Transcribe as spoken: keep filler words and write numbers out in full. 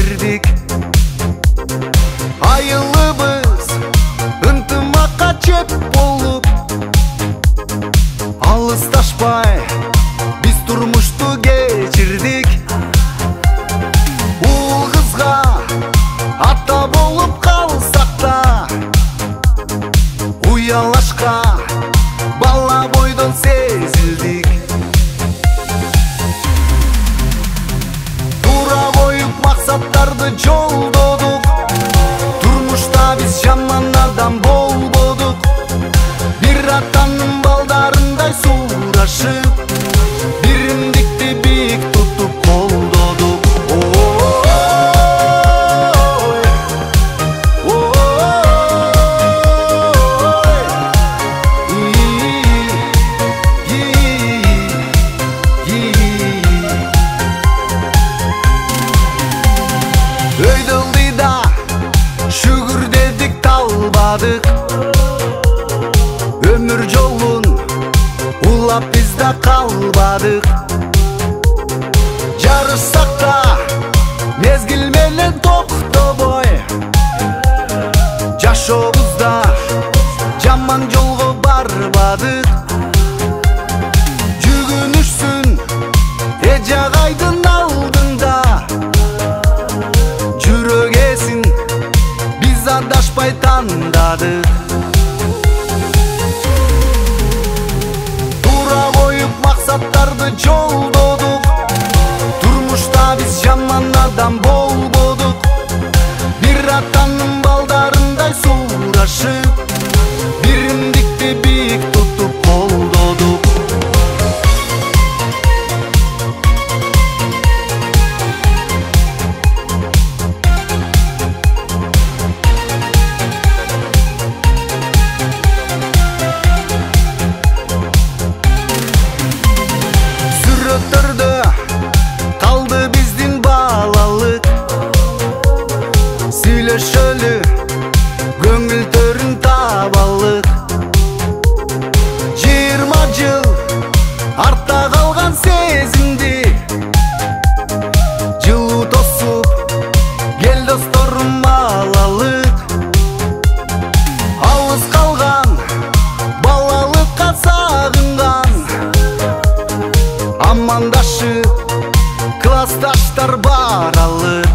кечирдик. Айылыбыз ынтымакка чеп болуп, алысташпай биз турмушту кечирдик. Ул кызга ата болуп калсак да, уялашка бала бойдон сезилдик. Туура коюп максаттарды жолдодук, турмушта биз жаман адам болбодук. Бир атанын балдарындай суурашып, биримдикти бийик тутуп колдодук. Өйдөлдүйда шүгүрдедик, талбадык. Өмүр жолун улап биз да калбадык. Жарышсак да мезгил менен токтобой, жашообузда жаман жолго барбадык. Жүгүнүшсүн эже агайдын алдында, жүрөк ээсин биз адашпай тандадык. Туура коюп максаттарды жолдодук, турмушта биз жаман адам болбодук. Бир атанын балдарындай суурашып, биримдикти бийик тутуп колдодук. Сүрөттөрдө калды биздин балалык, сүйлөшөлү көңүл төрүн табалык. Жыйырма жыл артта калган сезимди жылуу тосуп кел досторум алалык. Алыс калган балалыкка сагынган, амандашып классташтар баралы.